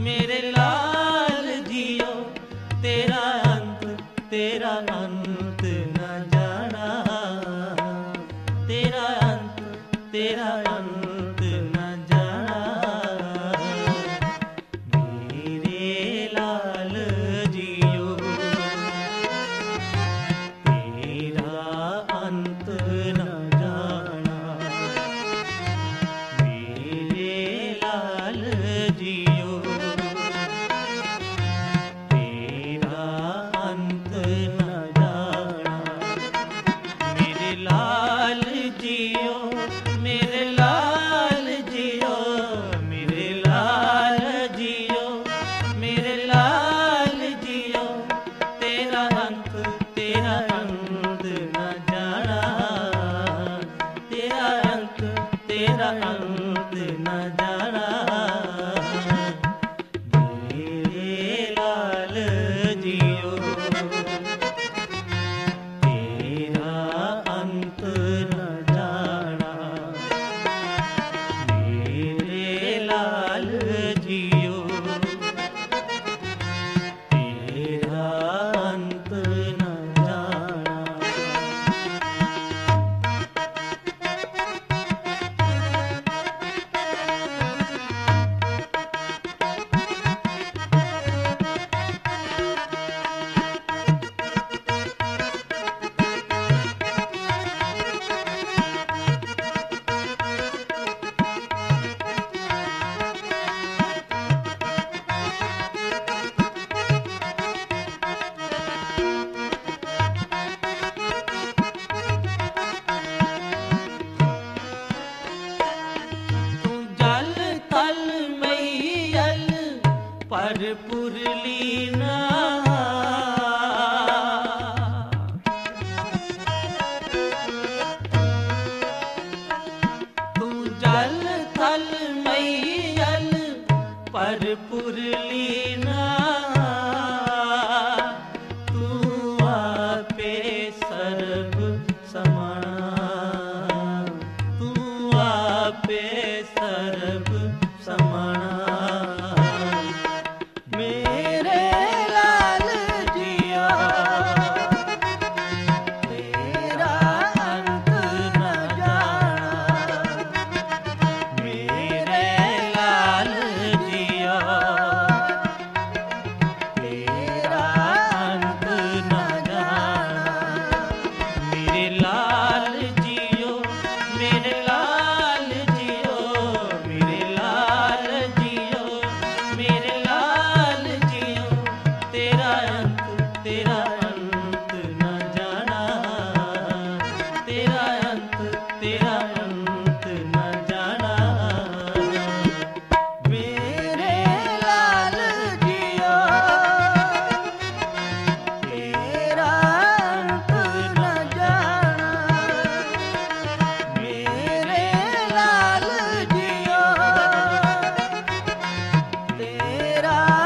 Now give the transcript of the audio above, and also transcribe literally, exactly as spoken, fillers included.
मेरे लाल जियो, तेरा अंत तेरा अंत न जाना, तेरा अंत तेरा अंत न जाना। मेरे लाल जियो, तेरा अंत न जाना। मेरे लाल जियो, तेरा अंत न जाना। मेरे लाल जियो, मेरे लाल जियो, मेरे लाल जियो, मेरे लाल जियो, तेरा अंत तेरा अंत न जाना, तेरा अंत तेरा अंत न जाना। मेरे लाल जियो, तेरा अंत न जाना। मेरे लाल जियो, तेरा अंत न जाना। तू जल थल मैयल पर पुरलीना, तू जल थल मैयल पर पुरलीना। तू आपे सर्व समाना, तू आपे सर्व समाना। मेरे लाल जिया, तेरा अंत न जाना। मेरे लाल जिया, तेरा अंत न जाना। मेरे लाल जियो, मेरे लाल जियो, मेरे लाल जियो, मेरे लाल जियो, तेरा अंत तेरा अंत न जाना, तेरा अंत तेरा अंत न जाना। मेरे लाल जियो, तेरा अंत न जाना। मेरे लाल जियो, तेरा